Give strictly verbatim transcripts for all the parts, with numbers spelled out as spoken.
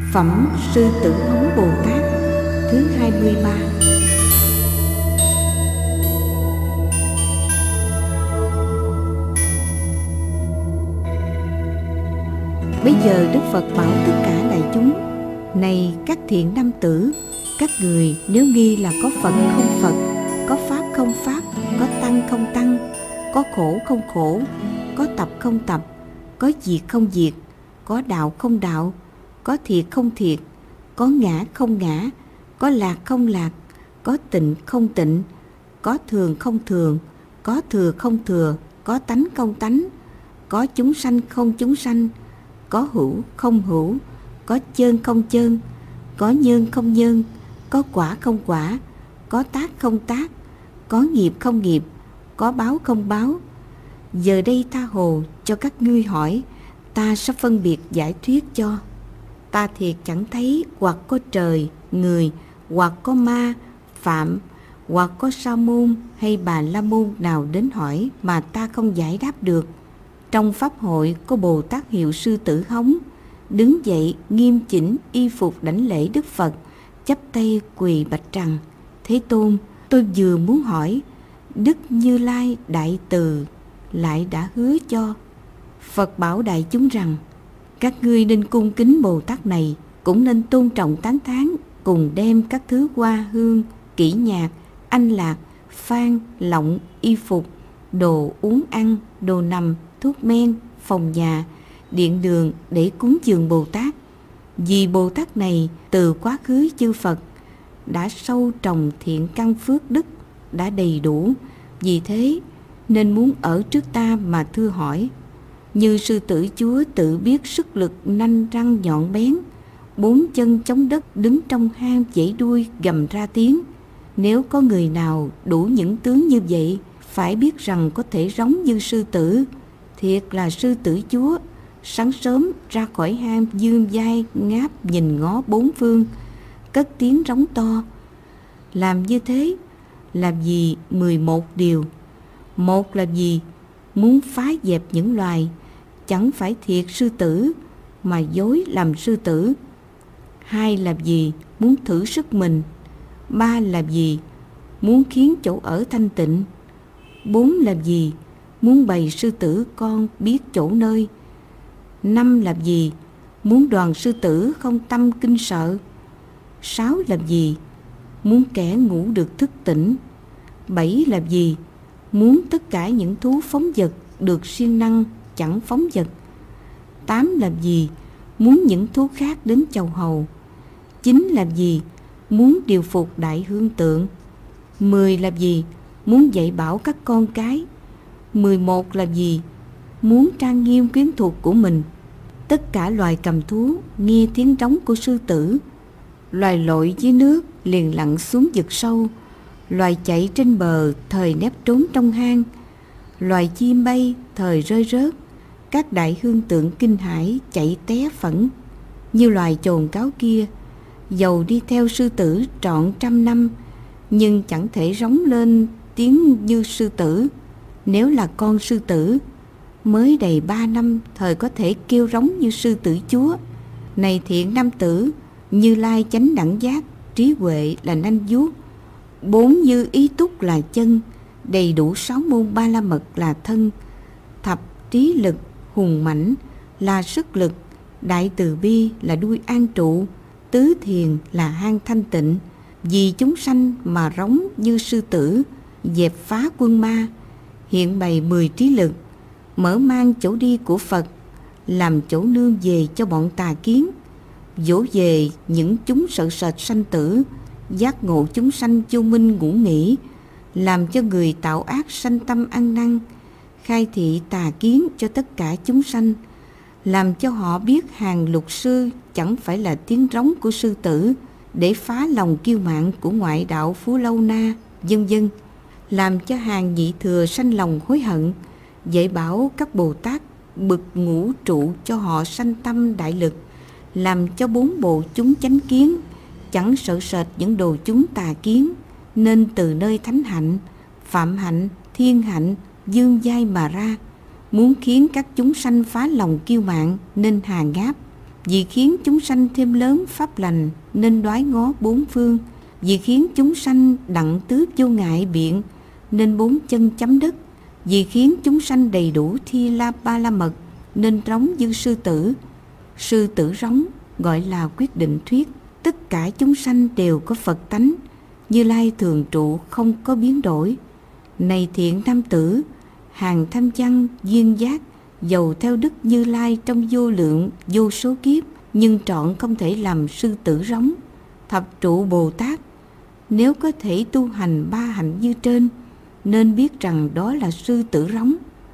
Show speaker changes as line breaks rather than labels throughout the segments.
Phẩm Sư Tử Hống Bồ Tát thứ hai mươi ba. Bây giờ Đức Phật bảo tất cả đại chúng: này các thiện nam tử, các người nếu nghi là có Phật không Phật, có Pháp không Pháp, có Tăng không Tăng, có khổ không khổ, có tập không tập, có diệt không diệt, có đạo không đạo, có thiệt không thiệt, có ngã không ngã, có lạc không lạc, có tịnh không tịnh, có thường không thường, có thừa không thừa, có tánh không tánh, có chúng sanh không chúng sanh, có hữu không hữu, có chơn không chơn, có nhân không nhân, có quả không quả, có tác không tác, có nghiệp không nghiệp, có báo không báo. Giờ đây tha hồ cho các ngươi hỏi, ta sẽ phân biệt giải thuyết cho. Ta thiệt chẳng thấy hoặc có trời, người, hoặc có ma, phạm, hoặc có sa môn hay bà la môn nào đến hỏi mà ta không giải đáp được. Trong pháp hội có Bồ Tát hiệu Sư Tử Hống, đứng dậy nghiêm chỉnh y phục đảnh lễ Đức Phật, chắp tay quỳ bạch rằng: Thế Tôn, tôi vừa muốn hỏi, Đức Như Lai Đại Từ lại đã hứa cho. Phật bảo đại chúng rằng: các ngươi nên cung kính Bồ Tát này, cũng nên tôn trọng tán thán, cùng đem các thứ hoa hương, kỹ nhạc, anh lạc, phan, lọng, y phục, đồ uống ăn, đồ nằm, thuốc men, phòng nhà, điện đường để cúng dường Bồ Tát. Vì Bồ Tát này từ quá khứ chư Phật đã sâu trồng thiện căn phước đức, đã đầy đủ, vì thế nên muốn ở trước ta mà thưa hỏi. Như sư tử chúa tự biết sức lực nanh răng nhọn bén, bốn chân chống đất đứng trong hang vẫy đuôi gầm ra tiếng. Nếu có người nào đủ những tướng như vậy, phải biết rằng có thể rống như sư tử. Thiệt là sư tử chúa sáng sớm ra khỏi hang dương vai ngáp nhìn ngó bốn phương, cất tiếng rống to. Làm như thế làm gì mười một điều. Một là gì? Muốn phá dẹp những loài chẳng phải thiệt sư tử mà dối làm sư tử. Hai là gì? Muốn thử sức mình. Ba là gì? Muốn khiến chỗ ở thanh tịnh. Bốn là gì? Muốn bày sư tử con biết chỗ nơi. Năm là gì? Muốn đoàn sư tử không tâm kinh sợ. Sáu là gì? Muốn kẻ ngủ được thức tỉnh. Bảy là gì? Muốn tất cả những thú phóng vật được siêng năng chẳng phóng vật. Tám là gì? Muốn những thú khác đến chầu hầu. Chín là gì? Muốn điều phục đại hương tượng. Mười là gì? Muốn dạy bảo các con cái. Mười một là gì? Muốn trang nghiêm quyến thuộc của mình. Tất cả loài cầm thú nghe tiếng trống của sư tử. Loài lội dưới nước liền lặn xuống vực sâu. Loài chạy trên bờ thời nép trốn trong hang. Loài chim bay thời rơi rớt. Các đại hương tượng kinh hãi chạy té phẫn. Như loài chồn cáo kia, dầu đi theo sư tử trọn trăm năm, nhưng chẳng thể rống lên tiếng như sư tử. Nếu là con sư tử, mới đầy ba năm thời có thể kêu rống như sư tử chúa. Này thiện nam tử, Như Lai chánh đẳng giác, trí huệ là nanh vuốt, bốn như ý túc là chân, đầy đủ sáu môn ba la mật là thân, thập trí lực hùng mãnh là sức lực, đại từ bi là đuôi an trụ, tứ thiền là hang thanh tịnh. Vì chúng sanh mà rống như sư tử, dẹp phá quân ma, hiện bày mười trí lực, mở mang chỗ đi của Phật, làm chỗ nương về cho bọn tà kiến, dỗ về những chúng sợ sệt sanh tử, giác ngộ chúng sanh vô minh ngủ nghỉ, làm cho người tạo ác sanh tâm ăn năn, khai thị tà kiến cho tất cả chúng sanh, làm cho họ biết hàng lục sư chẳng phải là tiếng rống của sư tử, để phá lòng kiêu mạn của ngoại đạo Phú Lâu Na, vân vân, làm cho hàng nhị thừa sanh lòng hối hận, dạy bảo các Bồ Tát bực ngũ trụ cho họ sanh tâm đại lực, làm cho bốn bộ chúng chánh kiến chẳng sợ sệt những đồ chúng tà kiến, nên từ nơi thánh hạnh, phạm hạnh, thiên hạnh, dương giai mà ra, muốn khiến các chúng sanh phá lòng kiêu mạn nên hà ngáp. Vì khiến chúng sanh thêm lớn pháp lành, nên đoái ngó bốn phương. Vì khiến chúng sanh đặng tước vô ngại biện, nên bốn chân chấm đất. Vì khiến chúng sanh đầy đủ thi la ba la mật, nên rống như sư tử. Sư tử rống gọi là quyết định thuyết. Tất cả chúng sanh đều có Phật tánh, Như Lai thường trụ không có biến đổi. Này thiện nam tử, hàng tham văn duyên giác, dầu theo đức Như Lai trong vô lượng vô số kiếp, nhưng trọn không thể làm sư tử rống. Thập trụ Bồ Tát nếu có thể tu hành ba hạnh như trên, nên biết rằng đó là sư tử rống.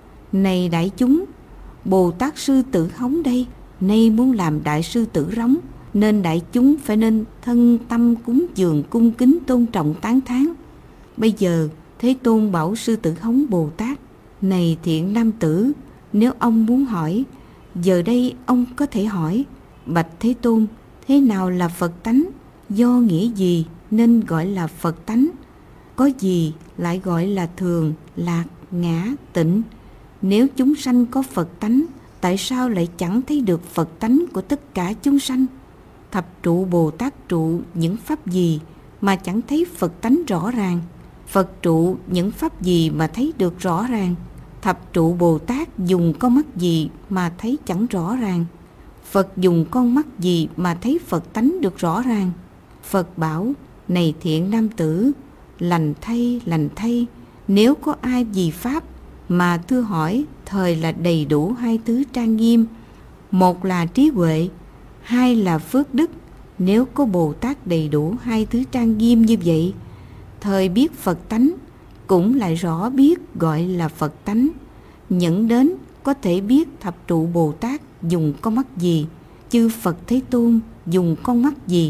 Này đại chúng, Bồ Tát sư tử hống đây, nay muốn làm đại sư tử rống, nên đại chúng phải nên thân tâm cúng dường cung kính tôn trọng tán thán. Bây giờ Thế Tôn bảo sư tử hống Bồ Tát: này thiện nam tử, nếu ông muốn hỏi, giờ đây ông có thể hỏi. Bạch Thế Tôn, thế nào là Phật tánh? Do nghĩa gì nên gọi là Phật tánh? Có gì lại gọi là thường, lạc, ngã, tịnh? Nếu chúng sanh có Phật tánh, tại sao lại chẳng thấy được Phật tánh của tất cả chúng sanh? Thập trụ Bồ Tát trụ những pháp gì mà chẳng thấy Phật tánh rõ ràng? Phật trụ những pháp gì mà thấy được rõ ràng? Thập trụ Bồ Tát dùng con mắt gì mà thấy chẳng rõ ràng? Phật dùng con mắt gì mà thấy Phật tánh được rõ ràng? Phật bảo: này thiện nam tử, lành thay, lành thay, nếu có ai vì pháp mà thưa hỏi, thời là đầy đủ hai thứ trang nghiêm. Một là trí huệ, hai là phước đức. Nếu có Bồ Tát đầy đủ hai thứ trang nghiêm như vậy, thời biết Phật tánh, cũng lại rõ biết gọi là Phật tánh. Nhẫn đến có thể biết thập trụ Bồ Tát dùng con mắt gì, chư Phật Thế Tôn dùng con mắt gì.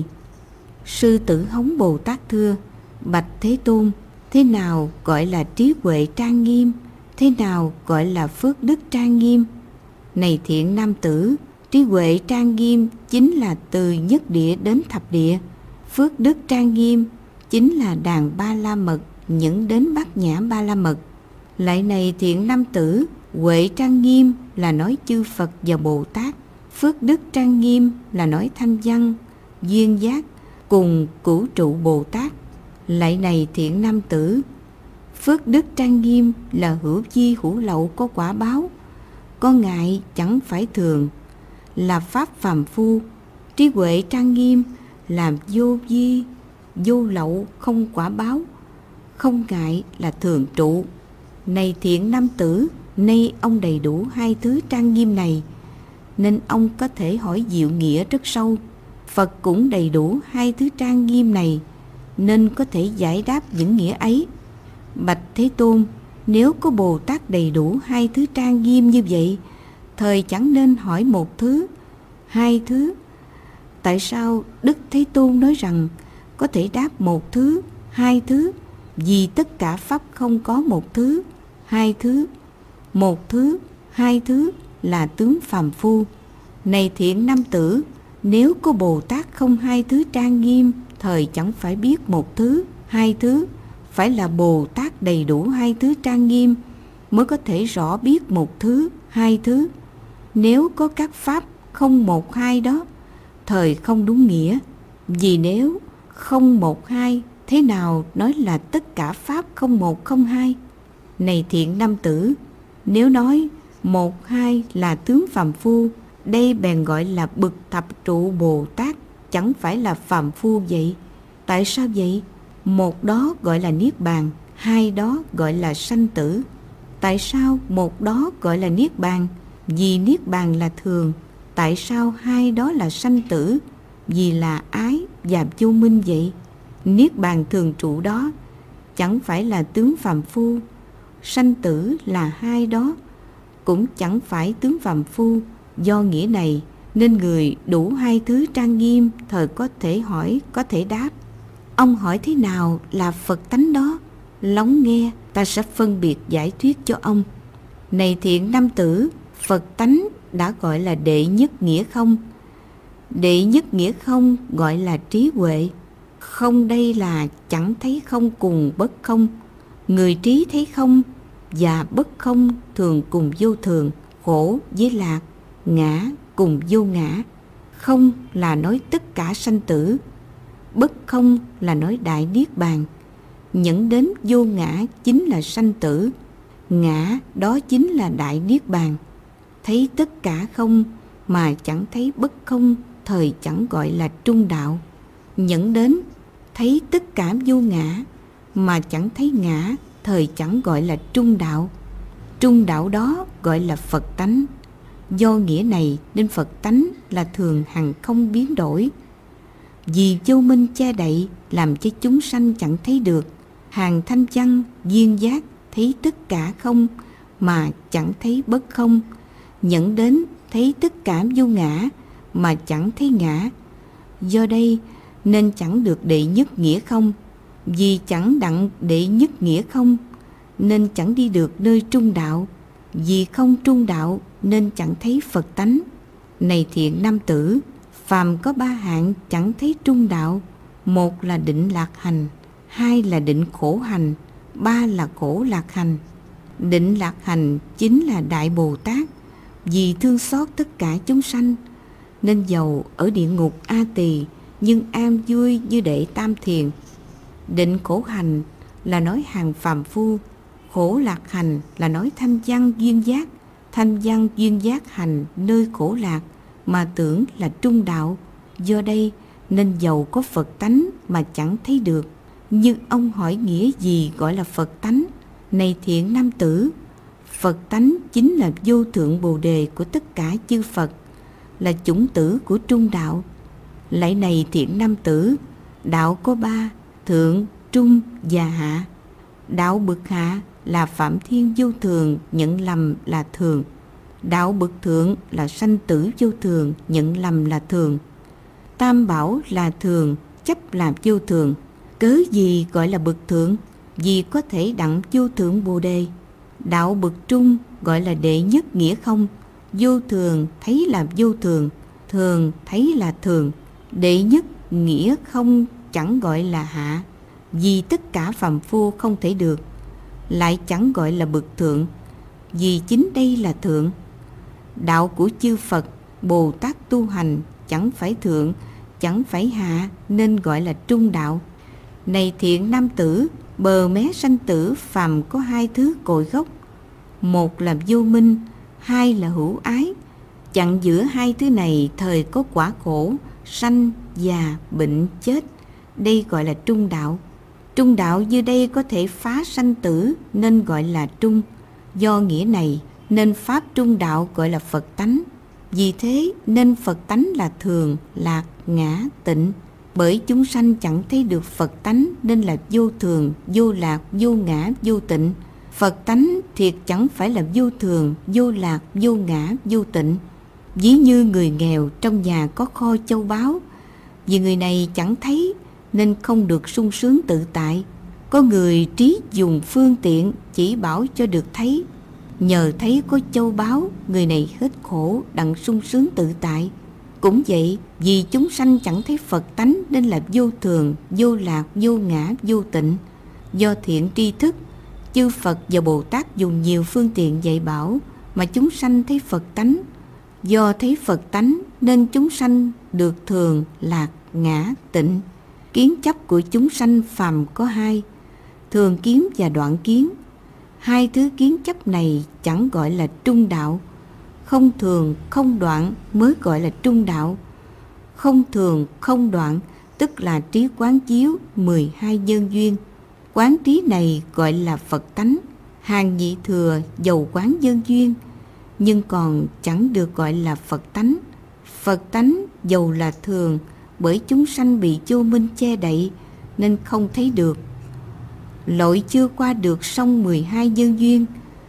Sư tử hống Bồ Tát thưa: bạch Thế Tôn, thế nào gọi là trí huệ trang nghiêm? Thế nào gọi là phước đức trang nghiêm? Này thiện nam tử, trí huệ trang nghiêm chính là từ nhất địa đến thập địa. Phước đức trang nghiêm chính là đàn ba la mật nhẫn đến bát nhã ba la mật. Lại này thiện nam tử, huệ trang nghiêm là nói chư Phật và Bồ Tát. Phước đức trang nghiêm là nói thanh văn, duyên giác cùng cửu trụ Bồ Tát. Lại này thiện nam tử, phước đức trang nghiêm là hữu chi hữu lậu có quả báo. Có ngại chẳng phải thường, là pháp phàm phu. Trí huệ trang nghiêm làm vô vi, vô lậu không quả báo. Không ngại là thường trụ. Này thiện nam tử, nay ông đầy đủ hai thứ trang nghiêm này, nên ông có thể hỏi diệu nghĩa rất sâu. Phật cũng đầy đủ hai thứ trang nghiêm này, nên có thể giải đáp những nghĩa ấy. Bạch Thế Tôn, nếu có Bồ Tát đầy đủ hai thứ trang nghiêm như vậy, thời chẳng nên hỏi một thứ, hai thứ. Tại sao Đức Thế Tôn nói rằng có thể đáp một thứ, hai thứ? Vì tất cả pháp không có một thứ, hai thứ. Một thứ, hai thứ là tướng phàm phu. Này thiện nam tử, nếu có Bồ Tát không hai thứ trang nghiêm, thời chẳng phải biết một thứ, hai thứ. Phải là Bồ Tát đầy đủ hai thứ trang nghiêm mới có thể rõ biết một thứ, hai thứ. Nếu có các pháp không một hai đó, thời không đúng nghĩa. Vì nếu không một hai, thế nào nói là tất cả pháp không một không hai? Này thiện nam tử, nếu nói một hai là tướng phàm phu, đây bèn gọi là bậc thập trụ Bồ Tát, chẳng phải là phàm phu vậy. Tại sao vậy? Một đó gọi là niết bàn, hai đó gọi là sanh tử. Tại sao một đó gọi là niết bàn? Vì niết bàn là thường. Tại sao hai đó là sanh tử? Vì là ái và vô minh vậy. Niết bàn thường trụ đó chẳng phải là tướng phàm phu. Sanh tử là hai đó cũng chẳng phải tướng phàm phu. Do nghĩa này nên người đủ hai thứ trang nghiêm, thời có thể hỏi, có thể đáp. Ông hỏi thế nào là Phật tánh đó? Lắng nghe, ta sẽ phân biệt giải thuyết cho ông. Này thiện nam tử, Phật tánh đã gọi là đệ nhất nghĩa không. Đệ nhất nghĩa không gọi là trí huệ. Không đây là chẳng thấy không cùng bất không. Người trí thấy không và bất không thường cùng vô thường, khổ với lạc, ngã cùng vô ngã. Không là nói tất cả sanh tử, bất không là nói đại niết bàn. Nhẫn đến vô ngã chính là sanh tử, ngã đó chính là đại niết bàn. Thấy tất cả không mà chẳng thấy bất không, thời chẳng gọi là trung đạo. Nhẫn đến thấy tất cả vô ngã mà chẳng thấy ngã, thời chẳng gọi là trung đạo. Trung đạo đó gọi là Phật tánh. Do nghĩa này nên Phật tánh là thường hằng không biến đổi. Vì vô minh che đậy làm cho chúng sanh chẳng thấy được. Hàng thanh văn duyên giác thấy tất cả không mà chẳng thấy bất không. Nhẫn đến thấy tất cả vô ngã mà chẳng thấy ngã. Do đây nên chẳng được đệ nhất nghĩa không. Vì chẳng đặng đệ nhất nghĩa không nên chẳng đi được nơi trung đạo. Vì không trung đạo nên chẳng thấy Phật tánh. Này thiện nam tử, phàm có ba hạng chẳng thấy trung đạo. Một là định lạc hành, hai là định khổ hành, ba là khổ lạc hành. Định lạc hành chính là Đại Bồ Tát. Vì thương xót tất cả chúng sanh nên dầu ở địa ngục A Tỳ nhưng an vui như đệ tam thiền. Định khổ hành là nói hàng phàm phu. Khổ lạc hành là nói thanh văn duyên giác. Thanh văn duyên giác hành nơi khổ lạc mà tưởng là trung đạo. Do đây nên dầu có Phật tánh mà chẳng thấy được. Nhưng ông hỏi nghĩa gì gọi là Phật tánh? Này thiện nam tử, Phật tánh chính là vô thượng bồ đề của tất cả chư Phật, là chủng tử của trung đạo. Lạy này thiện nam tử, đạo có ba: thượng, trung và hạ. Đạo bậc hạ là Phạm Thiên vô thường, nhận lầm là thường. Đạo bậc thượng là sanh tử vô thường, nhận lầm là thường. Tam bảo là thường, chấp là vô thường. Cớ gì gọi là bậc thượng? Vì có thể đặng vô thượng bồ đề. Đạo bậc trung gọi là đệ nhất nghĩa không. Vô thường thấy là vô thường, thường thấy là thường. Đệ nhất nghĩa không chẳng gọi là hạ. Vì tất cả phàm phu không thể được, lại chẳng gọi là bậc thượng. Vì chính đây là thượng. Đạo của chư Phật, Bồ Tát tu hành chẳng phải thượng, chẳng phải hạ, nên gọi là trung đạo. Này thiện nam tử, bờ mé sanh tử phàm có hai thứ cội gốc. Một là vô minh, hai là hữu ái. Chặn giữa hai thứ này thời có quả khổ, sanh, già, bệnh, chết. Đây gọi là trung đạo. Trung đạo như đây có thể phá sanh tử nên gọi là trung. Do nghĩa này nên pháp trung đạo gọi là Phật tánh. Vì thế nên Phật tánh là thường, lạc, ngã, tịnh. Bởi chúng sanh chẳng thấy được Phật tánh nên là vô thường, vô lạc, vô ngã, vô tịnh. Phật tánh thiệt chẳng phải là vô thường, vô lạc, vô ngã, vô tịnh. Ví như người nghèo trong nhà có kho châu báu, vì người này chẳng thấy nên không được sung sướng tự tại. Có người trí dùng phương tiện chỉ bảo cho được thấy. Nhờ thấy có châu báu, người này hết khổ đặng sung sướng tự tại. Cũng vậy, vì chúng sanh chẳng thấy Phật tánh nên là vô thường, vô lạc, vô ngã, vô tịnh. Do thiện tri thức, chư Phật và Bồ Tát dùng nhiều phương tiện dạy bảo mà chúng sanh thấy Phật tánh. Do thấy Phật tánh nên chúng sanh được thường, lạc, ngã, tịnh. Kiến chấp của chúng sanh phàm có hai: thường kiến và đoạn kiến. Hai thứ kiến chấp này chẳng gọi là trung đạo. Không thường, không đoạn mới gọi là trung đạo. Không thường, không đoạn tức là trí quán chiếu mười hai nhân duyên. Quán trí này gọi là Phật tánh. Hàng nhị thừa dầu quán nhân duyên nhưng còn chẳng được gọi là Phật tánh. Phật tánh dầu là thường, bởi chúng sanh bị vô minh che đậy nên không thấy được. Lội chưa qua được sông mười hai nhân duyên.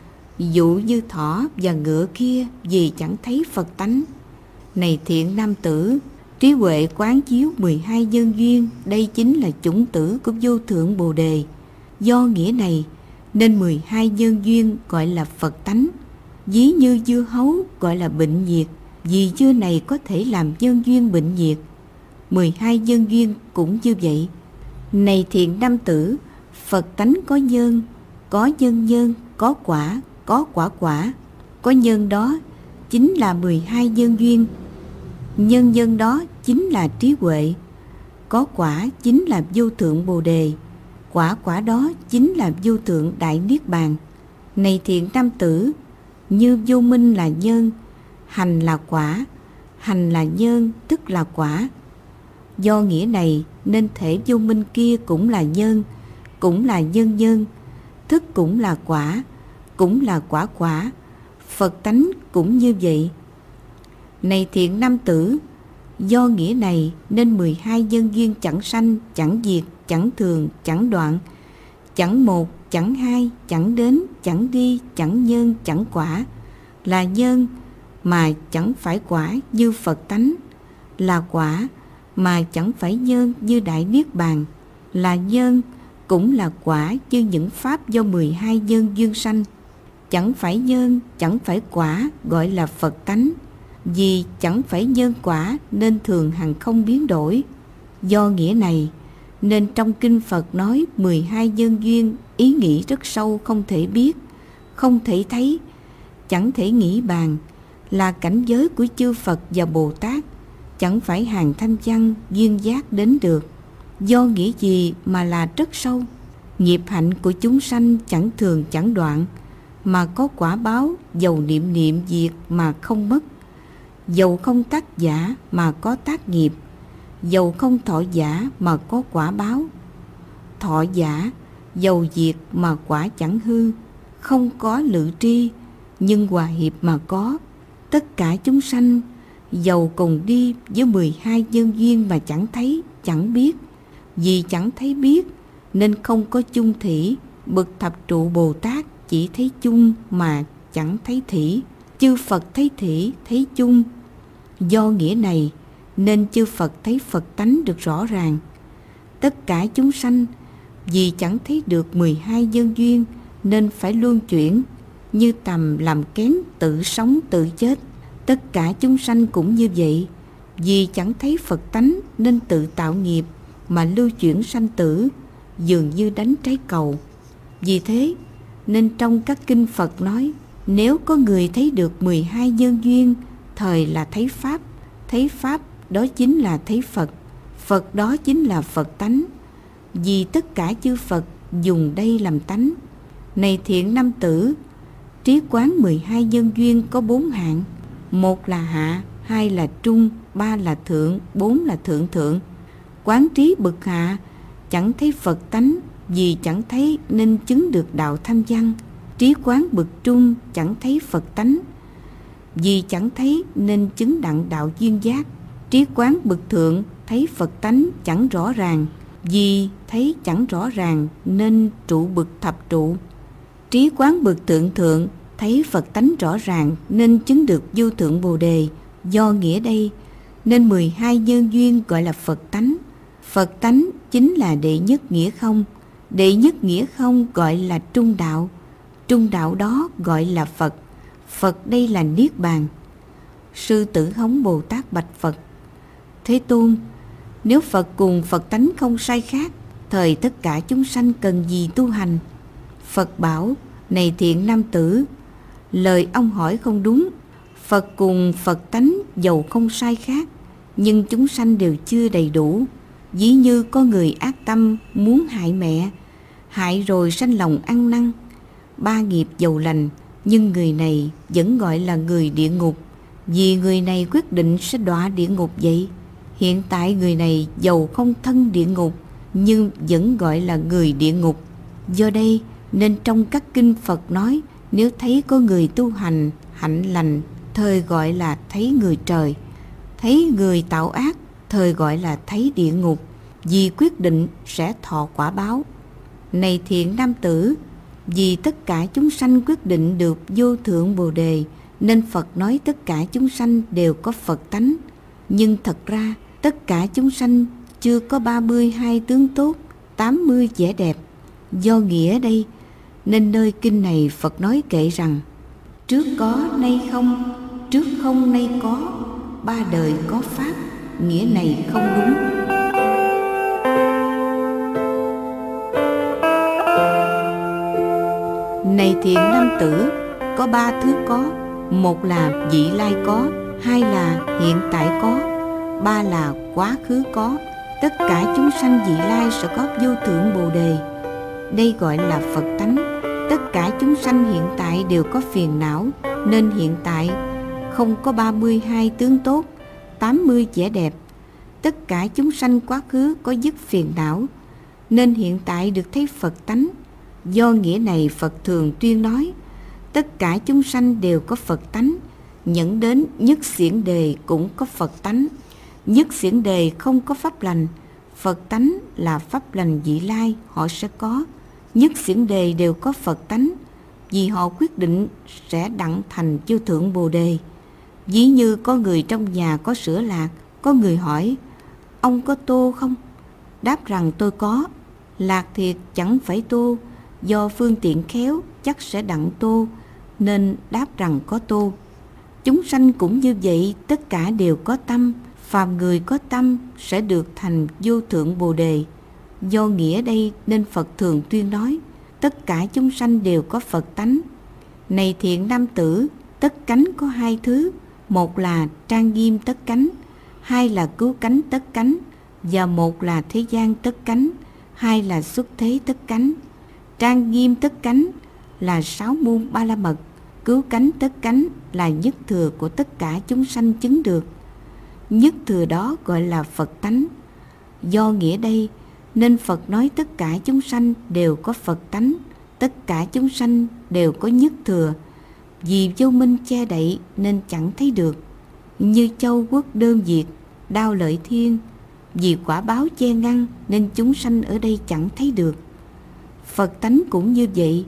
Dụ như thỏ và ngựa kia vì chẳng thấy Phật tánh. Này thiện nam tử, trí huệ quán chiếu mười hai nhân duyên, đây chính là chủng tử của vô thượng bồ đề. Do nghĩa này nên mười hai nhân duyên gọi là Phật tánh. Ví như dưa hấu gọi là bệnh diệt, vì dưa này có thể làm nhân duyên bệnh diệt. Mười hai nhân duyên cũng như vậy. Này thiện nam tử, Phật tánh có nhân, có nhân nhân, có quả, có quả quả. Có nhân đó chính là mười hai nhân duyên. Nhân dân đó chính là trí huệ. Có quả chính là vô thượng Bồ Đề. Quả quả đó chính là vô thượng Đại Niết Bàn. Này thiện nam tử, như vô minh là nhân, hành là quả, hành là nhân tức là quả. Do nghĩa này nên thể vô minh kia cũng là nhân, cũng là nhân nhân, thức cũng là quả, cũng là quả quả, Phật tánh cũng như vậy. Này thiện nam tử, do nghĩa này nên mười hai nhân duyên chẳng sanh, chẳng diệt, chẳng thường, chẳng đoạn, chẳng một, chẳng hai, chẳng đến, chẳng đi, chẳng nhân, chẳng quả, là nhân mà chẳng phải quả như Phật tánh, là quả mà chẳng phải nhân như Đại Niết Bàn, là nhân cũng là quả như những pháp do mười hai nhân duyên sanh. Chẳng phải nhân, chẳng phải quả gọi là Phật tánh, vì chẳng phải nhân quả nên thường hằng không biến đổi. Do nghĩa này nên trong kinh Phật nói mười hai nhân duyên ý nghĩ rất sâu, không thể biết, không thể thấy, chẳng thể nghĩ bàn, là cảnh giới của chư Phật và Bồ Tát, chẳng phải hàng thanh văn duyên giác đến được. Do nghĩa gì mà là rất sâu? Nghiệp hạnh của chúng sanh chẳng thường chẳng đoạn, mà có quả báo, dầu niệm niệm diệt mà không mất, dầu không tác giả mà có tác nghiệp, dầu không thọ giả mà có quả báo. Thọ giả, dầu diệt mà quả chẳng hư, không có lự tri, nhưng hòa hiệp mà có. Tất cả chúng sanh, dầu cùng đi với mười hai nhân duyên mà chẳng thấy, chẳng biết. Vì chẳng thấy biết nên không có chung thủy. Bậc thập trụ Bồ Tát chỉ thấy chung mà chẳng thấy thủy. Chư Phật thấy thủy, thấy chung. Do nghĩa này nên chư Phật thấy Phật tánh được rõ ràng. Tất cả chúng sanh vì chẳng thấy được mười hai nhân duyên nên phải luân chuyển, như tầm làm kén tự sống tự chết. Tất cả chúng sanh cũng như vậy, vì chẳng thấy Phật tánh nên tự tạo nghiệp mà lưu chuyển sanh tử, dường như đánh trái cầu. Vì thế nên trong các kinh Phật nói, nếu có người thấy được mười hai nhân duyên, thời là thấy Pháp. Thấy Pháp đó chính là thấy Phật, Phật đó chính là Phật tánh, vì tất cả chư Phật dùng đây làm tánh. Này thiện nam tử, trí quán mười hai nhân duyên có bốn hạng. Một là hạ, hai là trung, ba là thượng, bốn là thượng thượng. Quán trí bậc hạ chẳng thấy Phật tánh, vì chẳng thấy nên chứng được đạo tham văn. Trí quán bậc trung chẳng thấy Phật tánh, vì chẳng thấy nên chứng đặng đạo duyên giác. Trí quán bậc thượng thấy Phật tánh chẳng rõ ràng, vì thấy chẳng rõ ràng nên trụ bậc thập trụ. Trí quán bậc thượng thượng thấy Phật tánh rõ ràng nên chứng được vô thượng Bồ Đề. Do nghĩa đây nên mười hai nhân duyên gọi là Phật tánh. Phật tánh chính là đệ nhất nghĩa không. Đệ nhất nghĩa không gọi là trung đạo. Trung đạo đó gọi là Phật. Phật đây là Niết Bàn. Sư Tử Hống Bồ Tát bạch Phật: Thế Tôn, nếu Phật cùng Phật tánh không sai khác, thời tất cả chúng sanh cần gì tu hành? Phật bảo: Này thiện nam tử, lời ông hỏi không đúng. Phật cùng Phật tánh dầu không sai khác, nhưng chúng sanh đều chưa đầy đủ. Ví như có người ác tâm muốn hại mẹ, hại rồi sanh lòng ăn năn, ba nghiệp dầu lành, nhưng người này vẫn gọi là người địa ngục, vì người này quyết định sẽ đọa địa ngục vậy. Hiện tại người này dầu không thân địa ngục, nhưng vẫn gọi là người địa ngục. Do đây nên trong các kinh Phật nói, nếu thấy có người tu hành hạnh lành, thời gọi là thấy người trời. Thấy người tạo ác, thời gọi là thấy địa ngục, vì quyết định sẽ thọ quả báo. Này thiện nam tử, vì tất cả chúng sanh quyết định được vô thượng Bồ Đề, nên Phật nói tất cả chúng sanh đều có Phật tánh. Nhưng thật ra tất cả chúng sanh chưa có ba mươi hai tướng tốt, tám mươi vẻ đẹp. Do nghĩa đây nên nơi kinh này Phật nói kệ rằng: Trước có nay không, trước không nay có, ba đời có Pháp, nghĩa này không đúng. Này thiện nam tử, có ba thứ có. Một là vị lai có, hai là hiện tại có, ba là quá khứ có. Tất cả chúng sanh vị lai sẽ có vô thượng Bồ Đề. Đây gọi là Phật tánh. Tất cả chúng sanh hiện tại đều có phiền não, nên hiện tại không có ba mươi hai tướng tốt, tám mươi vẻ đẹp. Tất cả chúng sanh quá khứ có dứt phiền não, nên hiện tại được thấy Phật tánh. Do nghĩa này Phật thường tuyên nói, tất cả chúng sanh đều có Phật tánh. Nhẫn đến Nhất Xiển Đề cũng có Phật tánh. Nhất Xiển Đề không có pháp lành, Phật tánh là pháp lành vị lai họ sẽ có. Nhất Xiển Đề đều có Phật tánh, vì họ quyết định sẽ đặng thành vô thượng Bồ Đề. Ví như có người trong nhà có sữa lạc, có người hỏi, ông có tô không? Đáp rằng tôi có. Lạc thiệt chẳng phải tô, do phương tiện khéo chắc sẽ đặng tô, nên đáp rằng có tô. Chúng sanh cũng như vậy, tất cả đều có tâm. Phàm người có tâm sẽ được thành vô thượng Bồ Đề. Do nghĩa đây nên Phật thường tuyên nói, tất cả chúng sanh đều có Phật tánh. Này thiện nam tử, tất cánh có hai thứ, một là trang nghiêm tất cánh, hai là cứu cánh tất cánh, và một là thế gian tất cánh, hai là xuất thế tất cánh. Trang nghiêm tất cánh là sáu môn ba la mật, cứu cánh tất cánh là nhất thừa của tất cả chúng sanh chứng được. Nhất thừa đó gọi là Phật tánh. Do nghĩa đây nên Phật nói tất cả chúng sanh đều có Phật tánh, tất cả chúng sanh đều có nhất thừa. Vì vô minh che đậy nên chẳng thấy được. Như châu quốc đơn diệt, đao lợi thiên, vì quả báo che ngăn nên chúng sanh ở đây chẳng thấy được. Phật tánh cũng như vậy,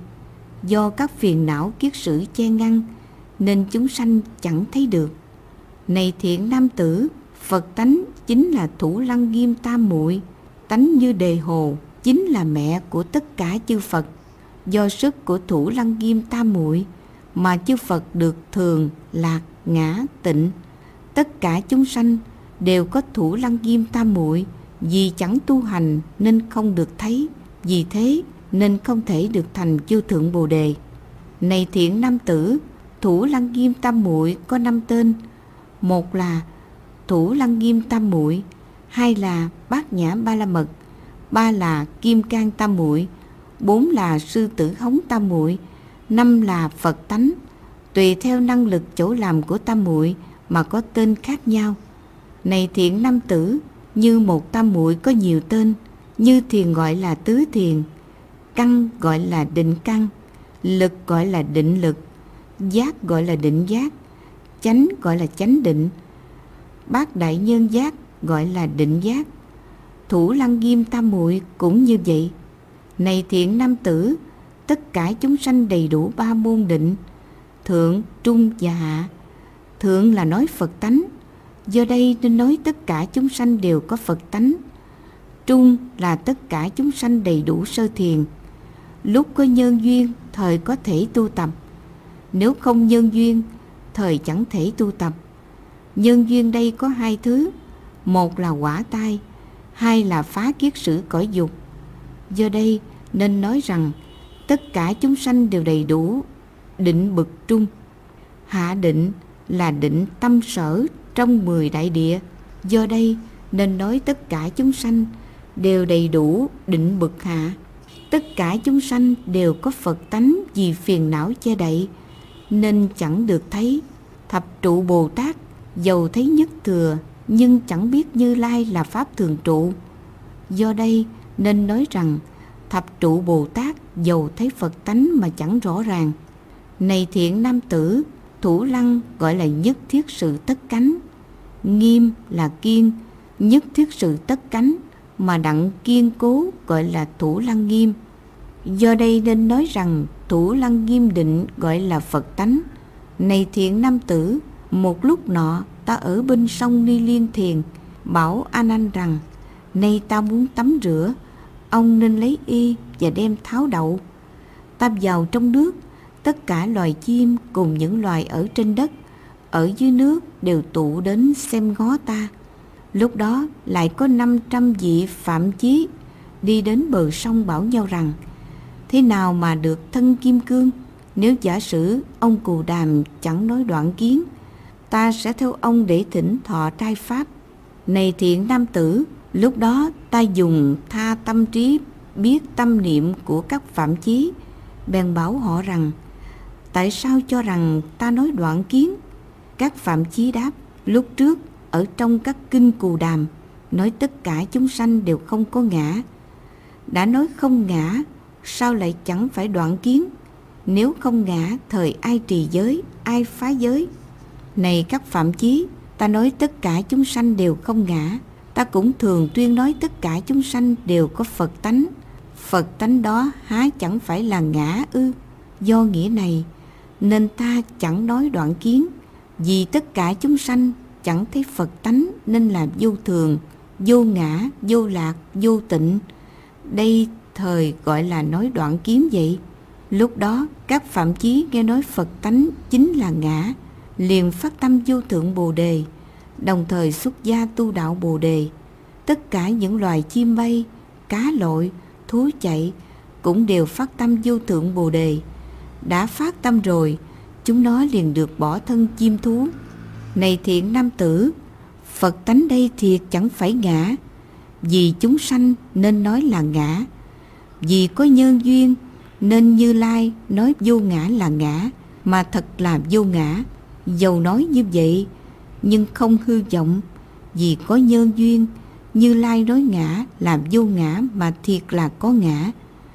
do các phiền não kiết sử che ngăn nên chúng sanh chẳng thấy được. Này thiện nam tử, Phật tánh chính là Thủ Lăng Nghiêm Tam Muội, tánh như Đề Hồ, chính là mẹ của tất cả chư Phật. Do sức của Thủ Lăng Nghiêm Tam Muội mà chư Phật được thường, lạc, ngã, tịnh. Tất cả chúng sanh đều có Thủ Lăng Nghiêm Tam Muội, vì chẳng tu hành nên không được thấy, vì thế nên không thể được thành vô thượng Bồ Đề. Này thiện nam tử, Thủ Lăng Nghiêm Tam Muội có năm tên, một là Thủ Lăng Nghiêm Tam Muội, hai là Bát Nhã Ba La Mật, ba là Kim Cang Tam Muội, bốn là Sư Tử Hống Tam Muội, năm là Phật tánh. Tùy theo năng lực chỗ làm của Tam Muội mà có tên khác nhau. Này thiện nam tử, như một Tam Muội có nhiều tên, như thiền gọi là tứ thiền, căn gọi là định căn, lực gọi là định lực, giác gọi là định giác, chánh gọi là chánh định, bát đại nhân giác gọi là định giác. Thủ Lăng Nghiêm Tam Muội cũng như vậy. Này thiện nam tử, tất cả chúng sanh đầy đủ ba môn định, thượng, trung và hạ. Thượng là nói Phật tánh, do đây nên nói tất cả chúng sanh đều có Phật tánh. Trung là tất cả chúng sanh đầy đủ sơ thiền, lúc có nhân duyên thời có thể tu tập, nếu không nhân duyên thời chẳng thể tu tập. Nhân duyên đây có hai thứ, một là quả tai, hai là phá kiết sử cõi dục. Do đây nên nói rằng tất cả chúng sanh đều đầy đủ định bậc trung. Hạ định là định tâm sở trong mười đại địa. Do đây nên nói tất cả chúng sanh đều đầy đủ định bậc hạ. Tất cả chúng sanh đều có Phật tánh, vì phiền não che đậy nên chẳng được thấy. Thập trụ Bồ Tát dầu thấy nhất thừa, nhưng chẳng biết Như Lai là pháp thường trụ. Do đây nên nói rằng thập trụ Bồ Tát dầu thấy Phật tánh mà chẳng rõ ràng. Này thiện nam tử, Thủ Lăng gọi là nhất thiết sự tất cánh, nghiêm là kiên, nhất thiết sự tất cánh mà đặng kiên cố gọi là Thủ Lăng Nghiêm. Do đây nên nói rằng Thủ Lăng Nghiêm định gọi là Phật tánh. Này thiện nam tử, một lúc nọ ta ở bên sông Ni Liên Thiền, bảo A Nan rằng: nay ta muốn tắm rửa, ông nên lấy y và đem tháo đậu. Ta vào trong nước, tất cả loài chim cùng những loài ở trên đất, ở dưới nước đều tụ đến xem ngó ta. Lúc đó lại có năm trăm vị phạm chí đi đến bờ sông bảo nhau rằng: thế nào mà được thân kim cương? Nếu giả sử ông Cù Đàm chẳng nói đoạn kiến, ta sẽ theo ông để thỉnh thọ trai pháp. Này thiện nam tử, lúc đó ta dùng tha tâm trí biết tâm niệm của các phạm chí, bèn bảo họ rằng: tại sao cho rằng ta nói đoạn kiến? Các phạm chí đáp: lúc trước ở trong các kinh Cù Đàm nói tất cả chúng sanh đều không có ngã. Đã nói không ngã, sao lại chẳng phải đoạn kiến? Nếu không ngã, thời ai trì giới, ai phá giới? Này các phạm chí, ta nói tất cả chúng sanh đều không ngã. Ta cũng thường tuyên nói tất cả chúng sanh đều có Phật tánh. Phật tánh đó há chẳng phải là ngã ư? Do nghĩa này nên ta chẳng nói đoạn kiến. Vì tất cả chúng sanh chẳng thấy Phật tánh nên là vô thường, vô ngã, vô lạc, vô tịnh. Đây thời gọi là nói đoạn kiến vậy. Lúc đó các phạm chí nghe nói Phật tánh chính là ngã, liền phát tâm vô thượng Bồ Đề, đồng thời xuất gia tu đạo Bồ Đề. Tất cả những loài chim bay, cá lội, thú chạy cũng đều phát tâm vô thượng Bồ Đề. Đã phát tâm rồi, chúng nó liền được bỏ thân chim thú. Này thiện nam tử, Phật tánh đây thiệt chẳng phải ngã. Vì chúng sanh nên nói là ngã. Vì có nhân duyên nên Như Lai nói vô ngã là ngã, mà thật là vô ngã. Dầu nói như vậy nhưng không hư vọng. Vì có nhân duyên, Như Lai nói ngã là vô ngã, mà thiệt là có ngã.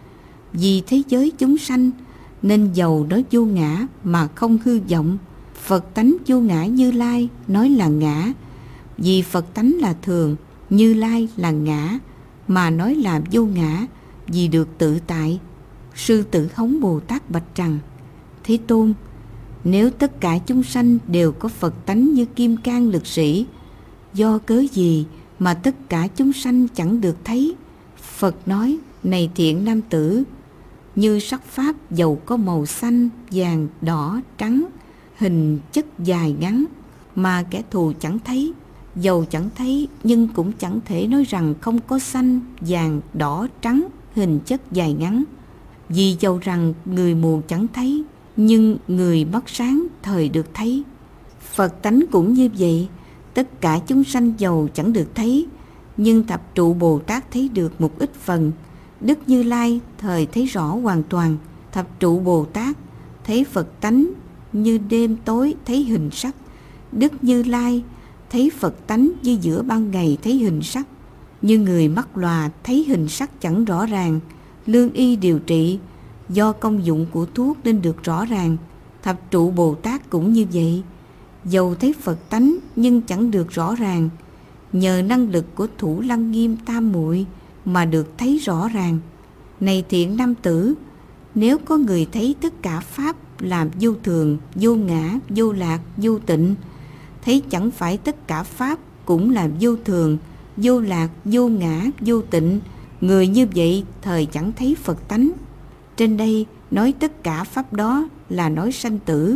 Vì thế giới chúng sanh nên dầu nói vô ngã mà không hư vọng. Phật tánh vô ngã Như Lai nói là ngã. Vì Phật tánh là thường, Như Lai là ngã, mà nói là vô ngã, vì được tự tại. Sư Tử Hống Bồ Tát bạch rằng: Thế Tôn, nếu tất cả chúng sanh đều có Phật tánh như kim cang lực sĩ, do cớ gì mà tất cả chúng sanh chẳng được thấy? Phật nói: Này thiện nam tử, như sắc pháp dầu có màu xanh, vàng, đỏ, trắng, hình chất dài ngắn, mà kẻ thù chẳng thấy. Dầu chẳng thấy nhưng cũng chẳng thể nói rằng không có xanh, vàng, đỏ, trắng, hình chất dài ngắn. Vì dầu rằng người mù chẳng thấy, nhưng người mắt sáng thời được thấy. Phật tánh cũng như vậy. Tất cả chúng sanh dầu chẳng được thấy, nhưng Thập trụ Bồ Tát thấy được một ít phần. Đức Như Lai thời thấy rõ hoàn toàn. Thập trụ Bồ Tát thấy Phật tánh như đêm tối thấy hình sắc. Đức Như Lai thấy Phật tánh như giữa ban ngày thấy hình sắc. Như người mắc lòa thấy hình sắc chẳng rõ ràng. Lương y điều trị, do công dụng của thuốc nên được rõ ràng. Thập trụ Bồ Tát cũng như vậy. Dầu thấy Phật tánh nhưng chẳng được rõ ràng, nhờ năng lực của Thủ Lăng Nghiêm Tam Muội mà được thấy rõ ràng. Này thiện nam tử, nếu có người thấy tất cả pháp là vô thường, vô ngã, vô lạc, vô tịnh, thấy chẳng phải tất cả pháp cũng là vô thường, vô lạc, vô ngã, vô tịnh, người như vậy thời chẳng thấy Phật tánh. Trên đây nói tất cả pháp đó là nói sanh tử,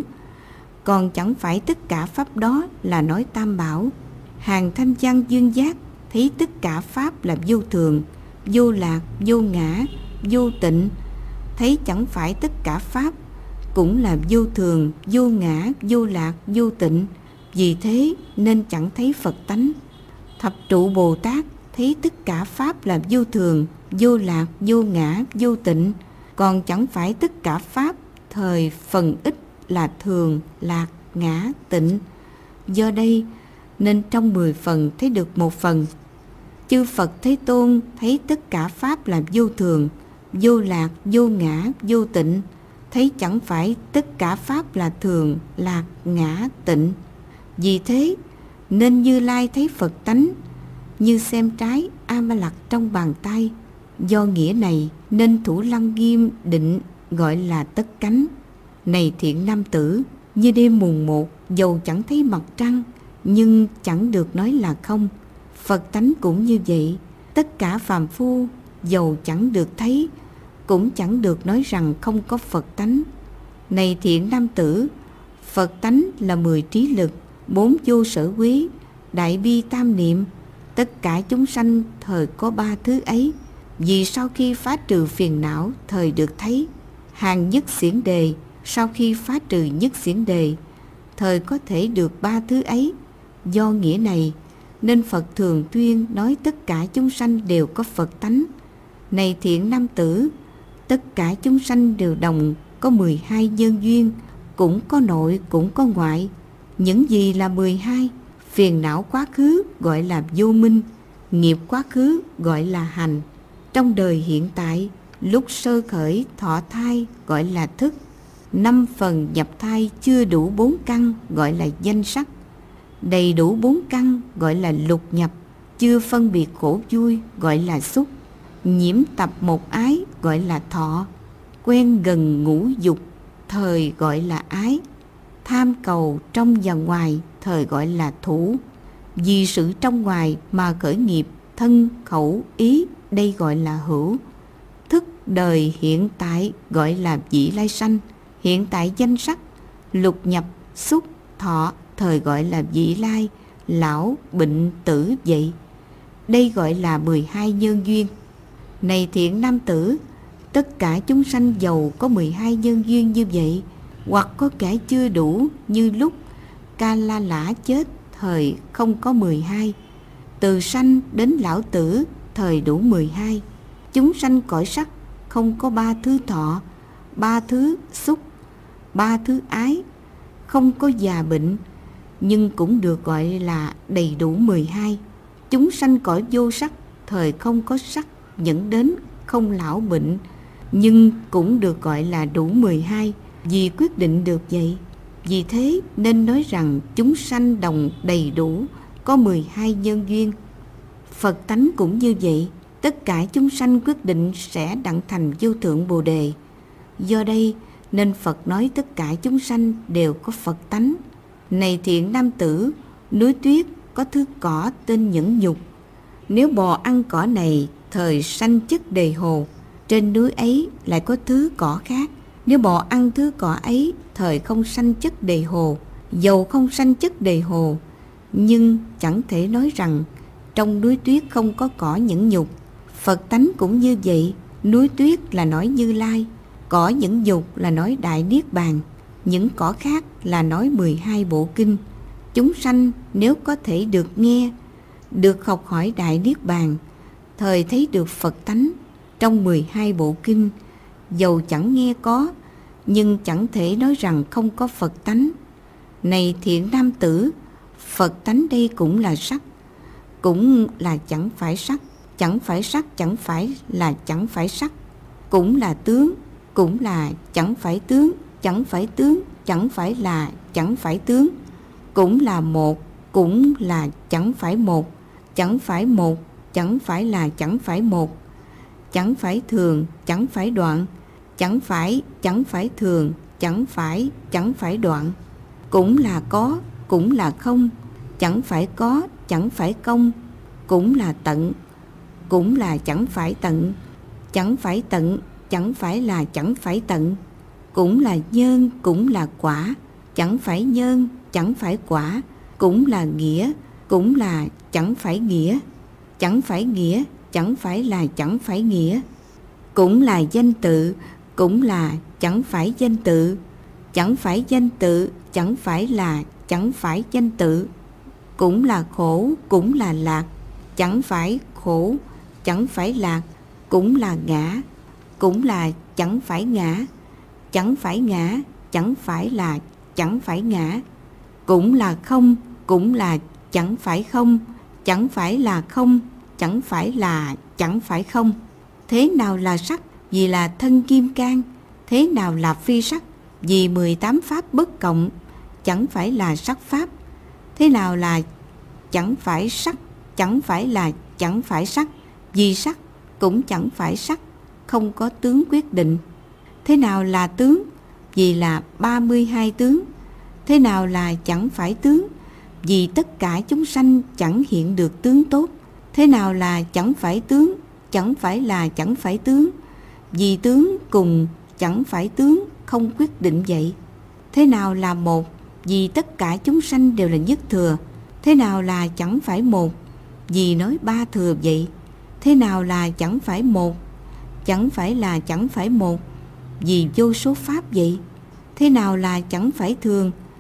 còn chẳng phải tất cả pháp đó là nói tam bảo. Hàng thanh văn duyên giác thấy tất cả pháp là vô thường, vô lạc, vô ngã, vô tịnh, thấy chẳng phải tất cả pháp cũng là vô thường, vô ngã, vô lạc, vô tịnh, vì thế nên chẳng thấy Phật tánh. Thập trụ Bồ Tát thấy tất cả pháp là vô thường, vô lạc, vô ngã, vô tịnh, còn chẳng phải tất cả pháp thời phần ít là thường, lạc, ngã, tịnh. Do đây nên trong mười phần thấy được một phần. Chư Phật Thế Tôn thấy tất cả pháp là vô thường, vô lạc, vô ngã, vô tịnh, thấy chẳng phải tất cả pháp là thường, lạc, ngã, tịnh. Vì thế nên Như Lai thấy Phật tánh như xem trái A Ma Lặc trong bàn tay. Do nghĩa này nên Thủ Lăng Nghiêm định gọi là tất cánh. Này thiện nam tử, như đêm mùng một dầu chẳng thấy mặt trăng, nhưng chẳng được nói là không. Phật tánh cũng như vậy. Tất cả phàm phu dầu chẳng được thấy, cũng chẳng được nói rằng không có Phật tánh. Này thiện nam tử, Phật tánh là mười trí lực, bốn vô sở quý, đại bi tam niệm. Tất cả chúng sanh thời có ba thứ ấy. Vì sau khi phá trừ phiền não thời được thấy. Hàng nhất xiển đề, sau khi phá trừ nhất xiển đề thời có thể được ba thứ ấy. Do nghĩa này nên Phật thường tuyên nói tất cả chúng sanh đều có Phật tánh. Này thiện nam tử, tất cả chúng sanh đều đồng có mười hai nhân duyên, cũng có nội cũng có ngoại. Những gì là mười hai? Phiền não quá khứ gọi là vô minh, nghiệp quá khứ gọi là hành. Trong đời hiện tại, lúc sơ khởi thọ thai gọi là thức. Năm phần nhập thai chưa đủ bốn căn gọi là danh sắc. Đầy đủ bốn căn gọi là lục nhập. Chưa phân biệt khổ vui gọi là xúc. Nhiễm tập một ái gọi là thọ. Quen gần ngũ dục thời gọi là ái. Tham cầu trong và ngoài thời gọi là thủ. Vì sự trong ngoài mà khởi nghiệp thân khẩu ý, đây gọi là hữu. Thức đời hiện tại gọi là vị lai sanh. Hiện tại danh sắc, lục nhập, xúc, thọ thời gọi là vị lai, lão, bệnh, tử vậy. Đây gọi là mười hai nhân duyên. Này thiện nam tử, tất cả chúng sanh giàu có mười hai nhân duyên như vậy, hoặc có kẻ chưa đủ, như lúc Ca La Lã chết thời không có mười hai. Từ sanh đến lão tử thời đủ mười hai. Chúng sanh cõi sắc không có ba thứ thọ, ba thứ xúc, ba thứ ái, không có già bệnh, nhưng cũng được gọi là đầy đủ mười hai. Chúng sanh cõi vô sắc thời không có sắc dẫn đến không lão bệnh, nhưng cũng được gọi là đủ mười hai. Vì quyết định được vậy, vì thế nên nói rằng chúng sanh đồng đầy đủ có mười hai nhân duyên. Phật tánh cũng như vậy, tất cả chúng sanh quyết định sẽ đặng thành vô thượng Bồ Đề. Do đây nên Phật nói tất cả chúng sanh đều có Phật tánh. Này thiện nam tử, núi tuyết có thứ cỏ tên Nhẫn Nhục. Nếu bò ăn cỏ này thời sanh chất đầy hồ, trên núi ấy lại có thứ cỏ khác. Nếu bò ăn thứ cỏ ấy thời không sanh chất đầy hồ, dầu không sanh chất đầy hồ, nhưng chẳng thể nói rằng trong núi tuyết không có cỏ nhẫn nhục. Phật tánh cũng như vậy, núi tuyết là nói Như Lai, cỏ nhẫn nhục là nói Đại Niết Bàn, những cỏ khác là nói mười hai bộ kinh. Chúng sanh nếu có thể được nghe, được học hỏi Đại Niết Bàn, thời thấy được Phật tánh trong mười hai bộ kinh, dầu chẳng nghe có, nhưng chẳng thể nói rằng không có Phật tánh. Này thiện nam tử, Phật tánh đây cũng là sắc, cũng là chẳng phải sắc, chẳng phải sắc chẳng phải là chẳng phải sắc, cũng là tướng, cũng là chẳng phải tướng, chẳng phải tướng, chẳng phải là chẳng phải tướng, cũng là một, cũng là chẳng phải một, chẳng phải một, chẳng phải là chẳng phải một, chẳng phải thường, chẳng phải đoạn, chẳng phải, chẳng phải thường, chẳng phải, chẳng phải đoạn, cũng là có, cũng là không, chẳng phải có, chẳng phải không, cũng là tận, cũng là chẳng phải tận, chẳng phải tận, chẳng phải là chẳng phải tận, cũng là nhân, cũng là quả, chẳng phải nhân, chẳng phải quả, cũng là nghĩa, cũng là chẳng phải nghĩa, chẳng phải nghĩa, chẳng phải là chẳng phải nghĩa, cũng là danh tự, cũng là chẳng phải danh tự, chẳng phải danh tự, chẳng phải là chẳng phải danh tự, cũng là khổ, cũng là lạc, chẳng phải khổ, chẳng phải lạc, cũng là ngã, cũng là chẳng phải ngã, chẳng phải ngã, chẳng phải là chẳng phải ngã, cũng là không, cũng là chẳng phải không, chẳng phải là không, chẳng phải là chẳng phải không. Thế nào là sắc? Vì là thân kim cang. Thế nào là phi sắc? Vì mười tám pháp bất cộng, chẳng phải là sắc pháp. Thế nào là chẳng phải sắc? Chẳng phải là chẳng phải sắc. Vì sắc cũng chẳng phải sắc, không có tướng quyết định. Thế nào là tướng? Vì là ba mươi hai tướng. Thế nào là chẳng phải tướng? Vì tất cả chúng sanh chẳng hiện được tướng tốt. Thế nào là chẳng phải tướng? Chẳng phải là chẳng phải tướng. Vì tướng cùng chẳng phải tướng không quyết định vậy. Thế nào là một? Vì tất cả chúng sanh đều là nhất thừa. Thế nào là chẳng phải một? Vì nói ba thừa vậy. Thế nào là chẳng phải một? Chẳng phải là chẳng phải một, vì vô số pháp vậy. Thế nào là chẳng phải thường?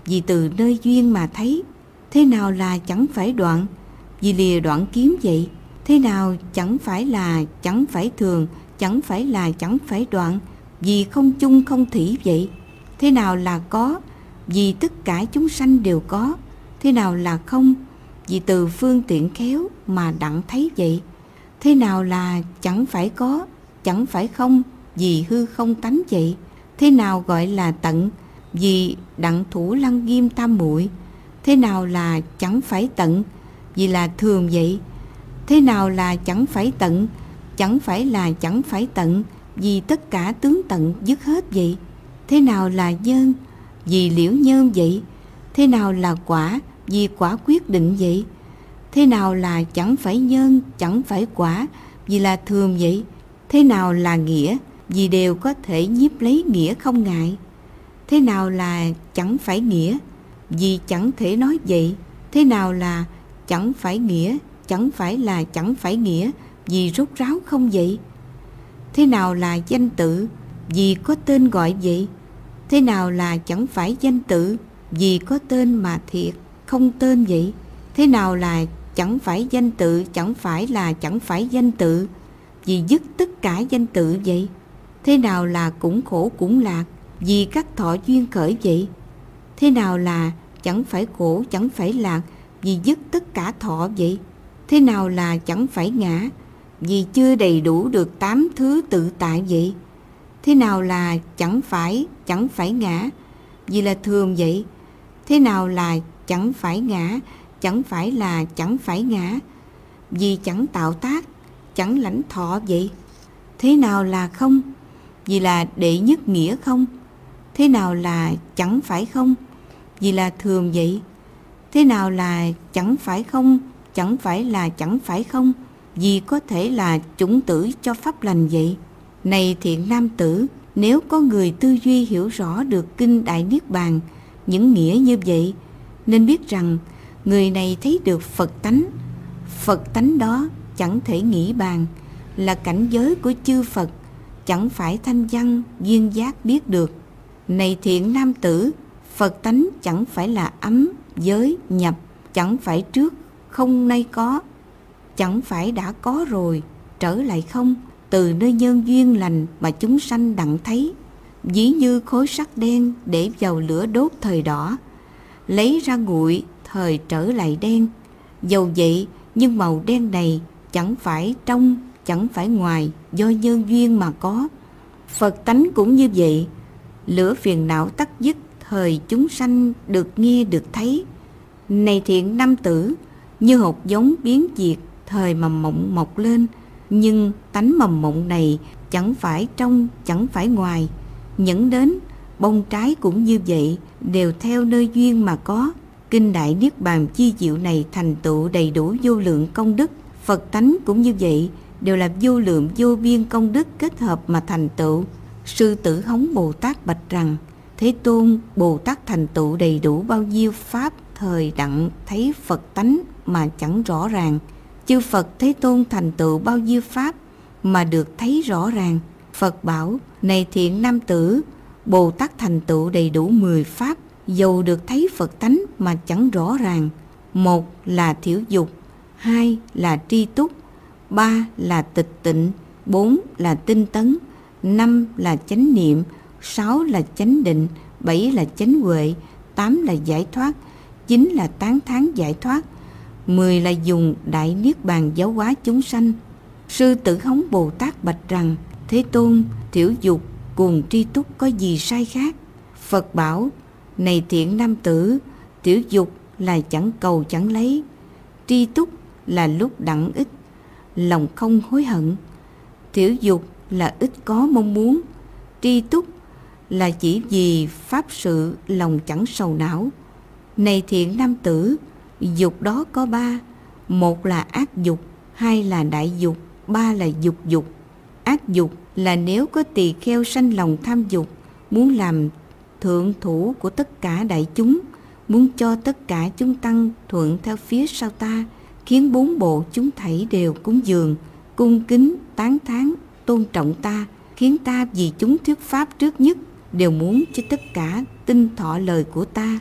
vì từ nơi duyên mà thấy. Thế nào là chẳng phải đoạn? Vì lìa đoạn kiếm vậy. Thế nào chẳng phải là chẳng phải thường, chẳng phải là chẳng phải đoạn? Vì không chung không thủy vậy. Thế nào là có? Vì tất cả chúng sanh đều có. Thế nào là không? Vì từ phương tiện khéo mà đặng thấy vậy. Thế nào là chẳng phải có, chẳng phải không? Vì hư không tánh vậy. Thế nào gọi là tận? Vì đặng thủ lăng nghiêm tam muội. Thế nào là chẳng phải tận? Vì là thường vậy. Thế nào là chẳng phải tận? Chẳng phải là chẳng phải tận, vì tất cả tướng tận dứt hết vậy. Thế nào là nhân? Vì liễu nhân vậy. Thế nào là quả? Vì quả quyết định vậy. Thế nào là chẳng phải nhân, chẳng phải quả? Vì là thường vậy. Thế nào là nghĩa? Vì đều có thể nhiếp lấy nghĩa không ngại. Thế nào là chẳng phải nghĩa? Vì chẳng thể nói vậy. Thế nào là chẳng phải nghĩa? Chẳng phải là chẳng phải nghĩa, vì rốt ráo không vậy. Thế nào là danh tự? Vì có tên gọi vậy. Thế nào là chẳng phải danh tự? Vì có tên mà thiệt không tên vậy. Thế nào là chẳng phải danh tự? Chẳng phải là chẳng phải danh tự, vì dứt tất cả danh tự vậy. Thế nào là cũng khổ cũng lạc? Vì các thọ duyên khởi vậy. Thế nào là chẳng phải khổ chẳng phải lạc? Vì dứt tất cả thọ vậy. Thế nào là chẳng phải ngã? Vì chưa đầy đủ được tám thứ tự tại vậy. Thế nào là chẳng phải chẳng phải ngã? Vì là thường vậy. Thế nào là chẳng phải ngã? Chẳng phải là chẳng phải ngã, vì chẳng tạo tác, chẳng lãnh thọ vậy. Thế nào là không? Vì là đệ nhất nghĩa không. Thế nào là chẳng phải không? Vì là thường vậy. Thế nào là chẳng phải không? Chẳng phải là chẳng phải không, vì có thể là chủng tử cho pháp lành vậy. Này thiện nam tử, nếu có người tư duy hiểu rõ được kinh Đại Niết Bàn, những nghĩa như vậy, nên biết rằng người này thấy được Phật tánh. Phật tánh đó chẳng thể nghĩ bàn, là cảnh giới của chư Phật, chẳng phải thanh văn duyên giác biết được. Này thiện nam tử, Phật tánh chẳng phải là ấm, giới, nhập, chẳng phải trước không nay có, chẳng phải đã có rồi trở lại không. Từ nơi nhân duyên lành mà chúng sanh đặng thấy. Ví như khối sắt đen để vào lửa đốt thời đỏ, lấy ra nguội thời trở lại đen. Dầu vậy nhưng màu đen này chẳng phải trong, chẳng phải ngoài, do nhân duyên mà có. Phật tánh cũng như vậy. Lửa phiền não tắt dứt thời chúng sanh được nghe được thấy. Này thiện nam tử, như hột giống biến diệt thời mầm mộng mọc lên, nhưng tánh mầm mộng này chẳng phải trong, chẳng phải ngoài. Nhẫn đến bông trái cũng như vậy, đều theo nơi duyên mà có. Kinh Đại Niết Bàn chi diệu này thành tựu đầy đủ vô lượng công đức. Phật tánh cũng như vậy, đều là vô lượng vô biên công đức kết hợp mà thành tựu. Sư Tử Hống Bồ Tát bạch rằng: Thế Tôn, Bồ Tát thành tựu đầy đủ bao nhiêu pháp thời đặng thấy Phật tánh mà chẳng rõ ràng. Chư Phật Thế Tôn thành tựu bao nhiêu pháp mà được thấy rõ ràng. Phật bảo: Này thiện nam tử, Bồ Tát thành tựu đầy đủ mười pháp, dầu được thấy Phật tánh mà chẳng rõ ràng. Một là thiểu dục, hai là tri túc, ba là tịch tịnh, bốn là tinh tấn, năm là chánh niệm, sáu là chánh định, bảy là chánh huệ, tám là giải thoát, chín là tán thán giải thoát, mười là dùng Đại Niết Bàn giáo hóa chúng sanh. Sư Tử Hống Bồ Tát bạch rằng: Thế Tôn, thiểu dục cùng tri túc có gì sai khác? Phật bảo: Này thiện nam tử, thiểu dục là chẳng cầu chẳng lấy, tri túc là lúc đặng ít, lòng không hối hận. Thiểu dục là ít có mong muốn, tri túc là chỉ vì pháp sự lòng chẳng sầu não. Này thiện nam tử, dục đó có ba: một là ác dục, hai là đại dục, ba là dục dục. Ác dục là nếu có tỳ kheo sanh lòng tham dục, muốn làm thượng thủ của tất cả đại chúng, muốn cho tất cả chúng tăng thuận theo phía sau ta, khiến bốn bộ chúng thảy đều cúng dường, cung kính, tán thán, tôn trọng ta, khiến ta vì chúng thuyết pháp trước nhất, đều muốn cho tất cả tin thọ lời của ta.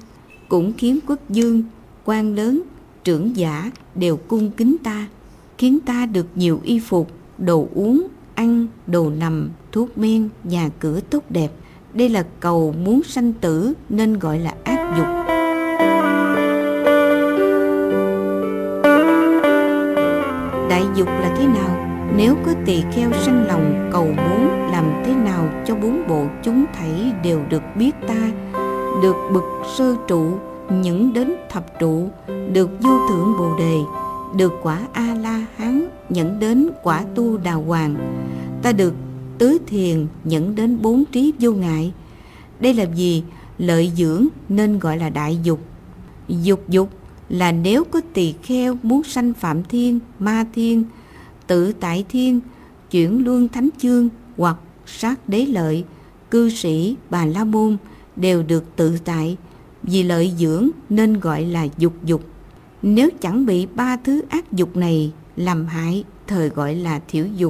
cũng khiến quốc vương, quan lớn, trưởng giả đều cung kính ta, khiến ta được nhiều y phục, đồ uống, ăn, đồ nằm, thuốc men, nhà cửa tốt đẹp. Đây là cầu muốn sanh tử nên gọi là ác dục. Đại dục là thế nào? Nếu có tỳ kheo sanh lòng cầu muốn làm thế nào cho bốn bộ chúng thảy đều được biết ta, được bậc sơ trụ, những đến thập trụ, được vô thượng bồ đề, được quả A La Hán, nhẫn đến quả Tu Đà Hoàng, ta được tứ thiền, nhẫn đến bốn trí vô ngại. Đây là gì? Lợi dưỡng nên gọi là đại dục. Dục dục là nếu có tỳ kheo muốn sanh Phạm Thiên, Ma Thiên, Tự Tại Thiên, chuyển luân thánh chương hoặc sát đế lợi, cư sĩ, Bà La Môn đều được tự tại. Vì lợi dưỡng nên gọi là dục dục. Nếu chẳng bị ba thứ ác dục này làm hại, thời gọi là thiểu dục.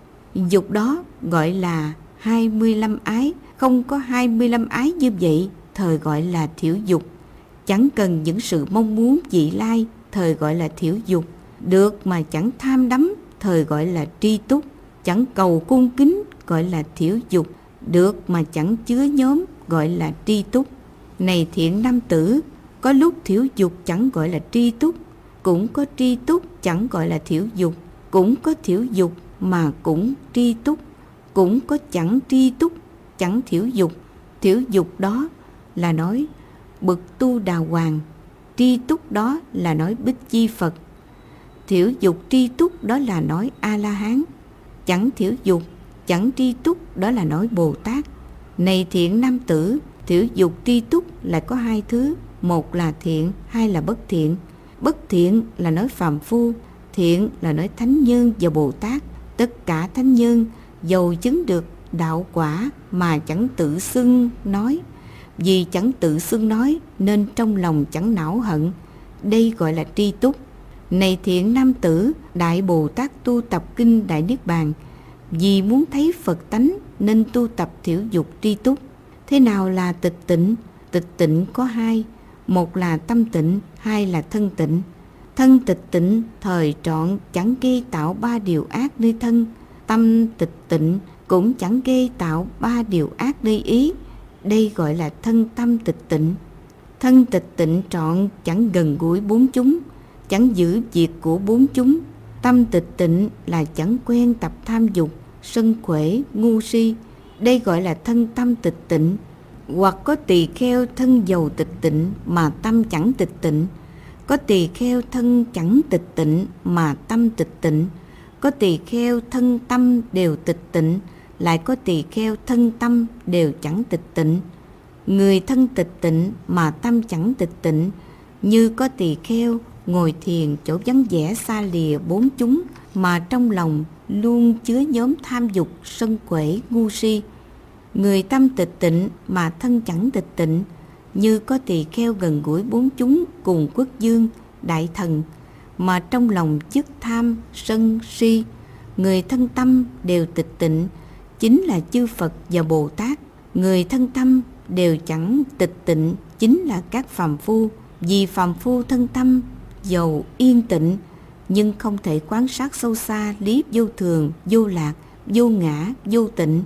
Dục đó gọi là hai mươi lăm ái, không có hai mươi lăm ái như vậy, thời gọi là thiểu dục. Chẳng cần những sự mong muốn vị lai, thời gọi là thiểu dục. Được mà chẳng tham đắm, thời gọi là tri túc. Chẳng cầu cung kính, gọi là thiểu dục. Được mà chẳng chứa nhóm, gọi là tri túc. Này thiện nam tử, có lúc thiểu dục chẳng gọi là tri túc, cũng có tri túc chẳng gọi là thiểu dục, cũng có thiểu dục mà cũng tri túc, cũng có chẳng tri túc chẳng thiểu dục. Thiểu dục đó là nói bậc Tu Đà Hoàng, tri túc đó là nói Bích Chi Phật, thiểu dục tri túc đó là nói A La Hán, chẳng thiểu dục chẳng tri túc đó là nói Bồ Tát. Này thiện nam tử, thiểu dục tri túc lại có hai thứ, một là thiện, hai là bất thiện. Bất thiện là nói phàm phu, thiện là nói thánh nhân và Bồ Tát. Tất cả thánh nhân dầu chứng được đạo quả mà chẳng tự xưng nói, vì chẳng tự xưng nói nên trong lòng chẳng não hận, đây gọi là tri túc. Này thiện nam tử, Đại Bồ Tát tu tập kinh Đại Niết Bàn, vì muốn thấy Phật tánh nên tu tập thiểu dục tri túc. Thế nào là tịch tịnh? Tịch tịnh có hai, một là tâm tịnh, hai là thân tịnh. Thân tịch tịnh thời trọn chẳng gây tạo ba điều ác nơi thân, tâm tịch tịnh cũng chẳng gây tạo ba điều ác nơi ý, đây gọi là thân tâm tịch tịnh. Thân tịch tịnh trọn chẳng gần gũi bốn chúng, chẳng giữ việc của bốn chúng. Tâm tịch tịnh là chẳng quen tập tham dục, sân quể, ngu si, đây gọi là thân tâm tịch tịnh. Hoặc có tỳ kheo thân dầu tịch tịnh mà tâm chẳng tịch tịnh, có tỳ kheo thân chẳng tịch tịnh mà tâm tịch tịnh, có tỳ kheo thân tâm đều tịch tịnh, lại có tỳ kheo thân tâm đều chẳng tịch tịnh. Người thân tịch tịnh mà tâm chẳng tịch tịnh, như có tỳ kheo ngồi thiền chỗ vắng vẻ xa lìa bốn chúng mà trong lòng luôn chứa nhóm tham dục, sân quể, ngu si. Người tâm tịch tịnh mà thân chẳng tịch tịnh, như có tỳ kheo gần gũi bốn chúng cùng quốc vương, đại thần mà trong lòng chức tham, sân, si. Người thân tâm đều tịch tịnh, chính là chư Phật và Bồ Tát. Người thân tâm đều chẳng tịch tịnh, chính là các phàm phu. Vì phàm phu thân tâm dầu yên tịnh, nhưng không thể quan sát sâu xa lý vô thường, vô lạc, vô ngã, vô tịnh.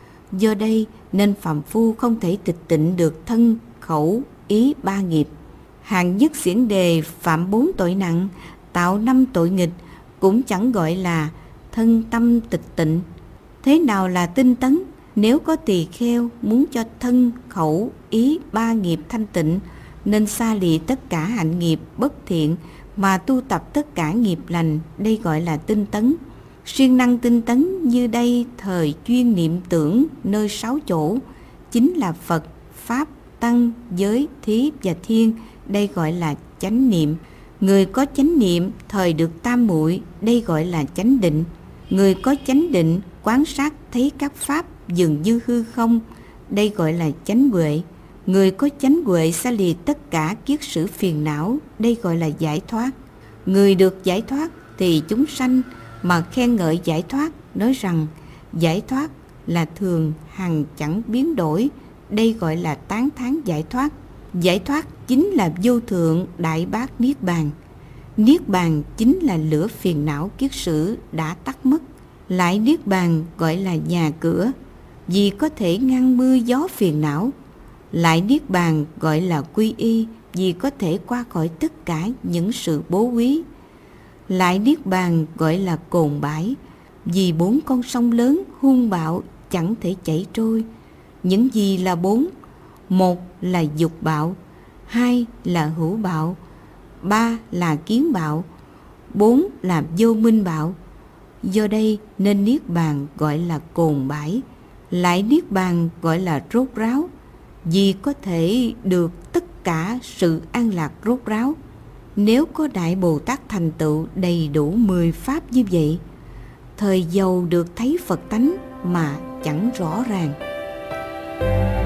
Do đây nên phàm phu không thể tịch tịnh được thân, khẩu, ý ba nghiệp. Hạng nhất xiển đề phạm bốn tội nặng, tạo năm tội nghịch, cũng chẳng gọi là thân tâm tịch tịnh. Thế nào là tinh tấn? Nếu có tỳ kheo muốn cho thân, khẩu, ý ba nghiệp thanh tịnh, nên xa lìa tất cả hạnh nghiệp bất thiện mà tu tập tất cả nghiệp lành, đây gọi là tinh tấn. Siêng năng tinh tấn như đây thời chuyên niệm tưởng nơi sáu chỗ, chính là Phật, Pháp, Tăng, Giới, Thí và Thiên, đây gọi là chánh niệm. Người có chánh niệm thời được tam muội, đây gọi là chánh định. Người có chánh định quán sát thấy các pháp dường như hư không, đây gọi là chánh huệ. Người có chánh huệ xa lìa tất cả kiết sử phiền não, đây gọi là giải thoát. Người được giải thoát thì chúng sanh mà khen ngợi giải thoát, nói rằng giải thoát là thường hằng chẳng biến đổi, đây gọi là tán thán giải thoát. Giải thoát chính là vô thượng đại bát niết bàn. Niết bàn chính là lửa phiền não kiết sử đã tắt mất. Lại niết bàn gọi là nhà cửa, vì có thể ngăn mưa gió phiền não. Lại niết bàn gọi là quy y, vì có thể qua khỏi tất cả những sự bố quý. Lại niết bàn gọi là cồn bãi, vì bốn con sông lớn hung bạo chẳng thể chảy trôi. Những gì là bốn? Một là dục bạo, hai là hữu bạo, ba là kiến bạo, bốn là vô minh bạo. Do đây nên niết bàn gọi là cồn bãi. Lại niết bàn gọi là rốt ráo, vì có thể được tất cả sự an lạc rốt ráo. Nếu có Đại Bồ Tát thành tựu đầy đủ mười pháp như vậy, thời giàu được thấy Phật tánh mà chẳng rõ ràng.